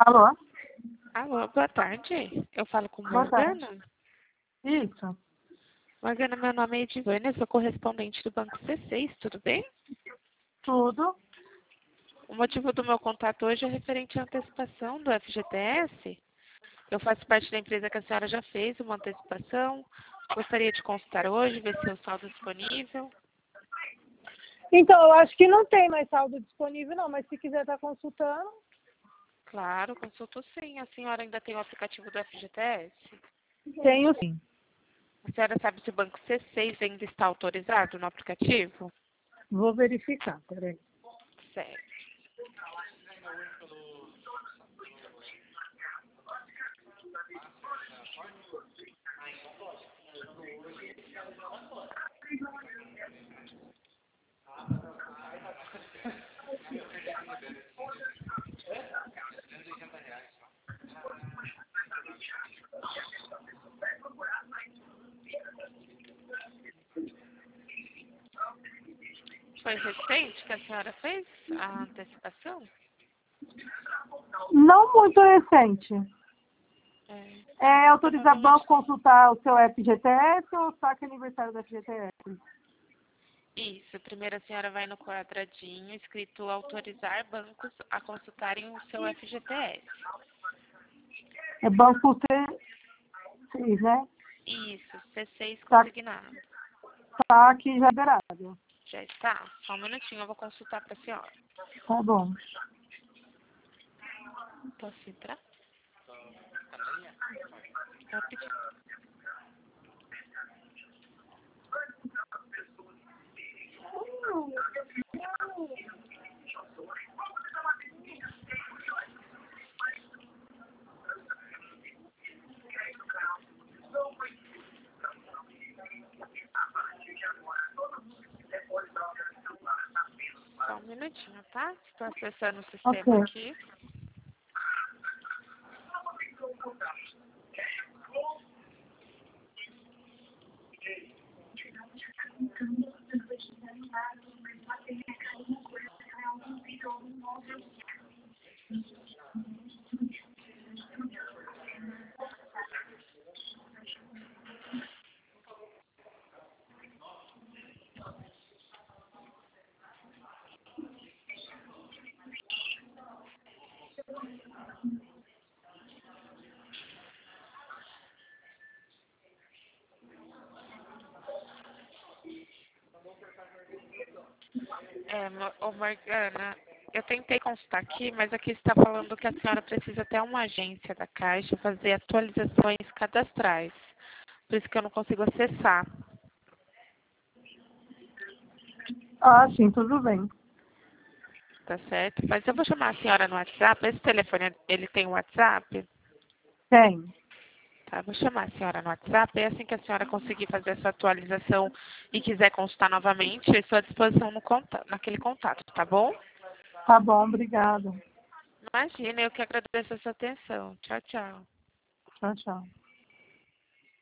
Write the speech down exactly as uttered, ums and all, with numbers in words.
Alô? Alô, boa tarde. Eu falo com Boa tarde. Morgana. Isso. Morgana, meu nome é Edivânia, sou correspondente do Banco C seis, tudo bem? Tudo? O motivo do meu contato hoje é referente à antecipação do F G T S. Eu faço parte da empresa que a senhora já fez uma antecipação. Gostaria de consultar hoje, ver se o saldo é disponível. Então, eu acho que não tem mais saldo disponível, não, mas se quiser estar consultando, Claro, consulto sim. A senhora ainda tem o aplicativo do F G T S? tenho sim. A senhora sabe se o Banco C seis ainda está autorizado no aplicativo? Vou verificar, peraí. Certo. Foi recente que a senhora fez a antecipação? Não muito recente. É, É autorizar banco provavelmente a consultar o seu F G T S ou saque aniversário do F G T S? isso. Primeiro a senhora vai no quadradinho escrito autorizar bancos a consultarem o seu F G T S. É banco C seis, né? Isso, C seis Sa- consignado. Saque já liberado. Já está? Só um minutinho, eu vou consultar para a senhora. Tá bom. Posso entrar? Rapidinho. Só um minutinho, tá? Estou acessando o Ok. sistema aqui. É, Mo- ô Morgana, eu tentei consultar aqui, mas aqui está falando que a senhora precisa até uma agência da Caixa fazer atualizações cadastrais. Por isso que eu não consigo acessar. Ah, sim, tudo bem. Tá certo? Mas eu vou chamar a senhora no WhatsApp. Esse telefone, ele tem WhatsApp? Tem. Tá, vou chamar a senhora no WhatsApp. E assim que a senhora conseguir fazer essa atualização e quiser consultar novamente, eu estou à disposição no contato, naquele contato, tá bom? Tá bom, obrigado. Imagina, eu que agradeço a sua atenção. Tchau, tchau. Tchau, tchau.